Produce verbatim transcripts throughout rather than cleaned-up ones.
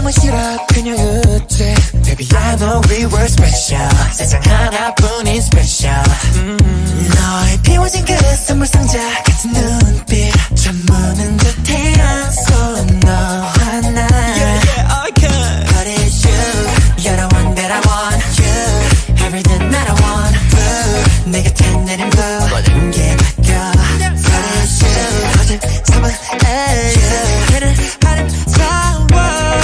정말 싫어 그냥 웃지. Baby I know we were special. 세상 하나뿐인 special. 음. 너의 비워진 그 선물 상자 같은 눈빛 잠무는 듯한 손 너와 나. Yeah yeah I can. But it's you. You're the one that I want. You. Everything that I want. Boo. 내 곁에 내린 blue. 모든 게 바뀌어. But it's you. 거짓 삼은 you. 걔는 아름다워.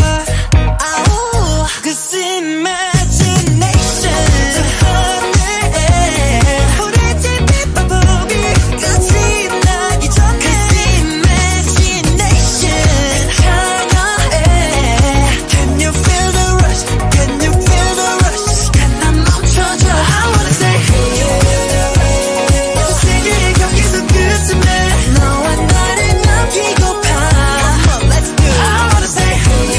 아우. Cause imagination. 우리 집이 바보비 끝이 나기 전에. Cause imagination. 강화해. Can you feel the rush? Can you feel the rush? 시간 난 멈춰줘. I wanna say 세계의 경계선 끝에 너와 나를 남기고파. Come on, let's do it. I wanna say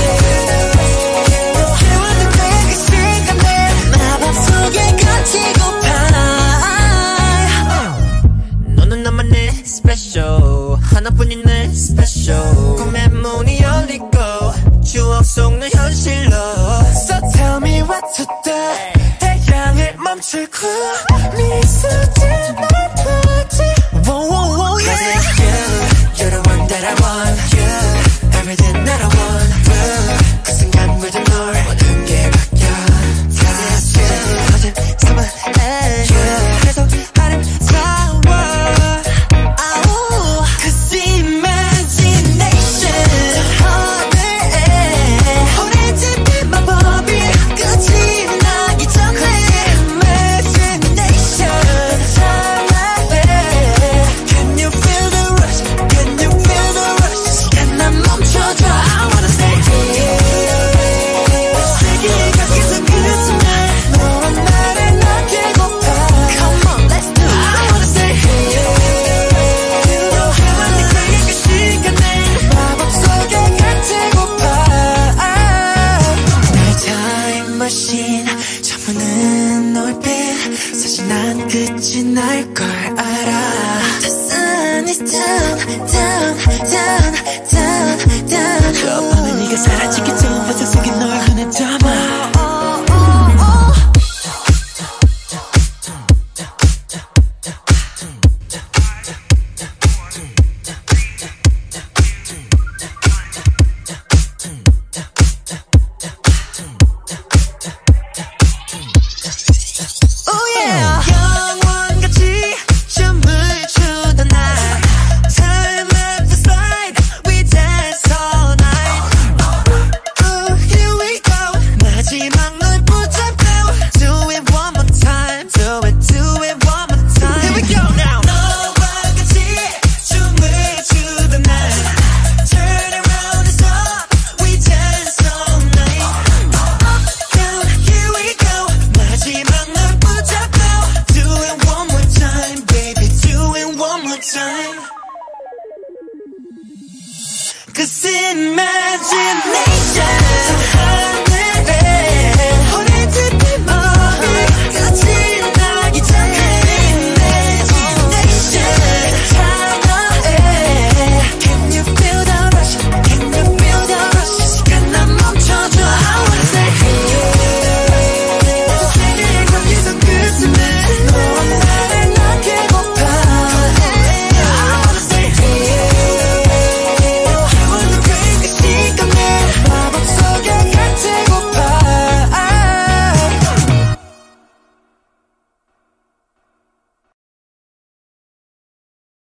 채워진 그 시간에 나 맘속에 갇히고파. 너는 나만의 special. 하나뿐인 내 special. 꿈의 문이 열리고 추억 속 내 현실로. So tell me what to do. 태양을 멈추고 미소짓 날 보지. Whoa, whoa, whoa, yeah. Cause it's you. You're the one that I want. You. Everything that I want. Boo. 그 순간 모든 널 모든 게 바뀌어. Cause it's you. 거짓 삼은 you. 계속 아름다워. 아우. Cause imagination. 우리 집이 마법이 끝이 나기 전에. Imagination. Can you feel the rush? Can you feel the rush? 시간 난 멈춰줘. I wanna say 세계의 경계선 끝에 너와 나를 남기고파. Come on, let's do it. I wanna say 채워진 그 시간에 마법 속에 갇히고파. 내 time machine 저무는 놀빛 사실 난 끝이 날 걸 알아. The sun is down, down, down, down, down. 저 밤에 네가 사라지기 전 화상 속에 널 눈에 담아. Oh yeah. 영원같이 춤을 추던 날. Time left aside. We dance all night. Oh, here we go. 마지막 널 붙잡고. Do it one more time. Do it, do it one more time. Here we go now. 너와 같이 춤을 추던 날. Turn around and stop. We dance all night. Up, down, here we go. 마지막 널 붙잡고. Do it one more time, baby. Do it one more time. Cause it matters.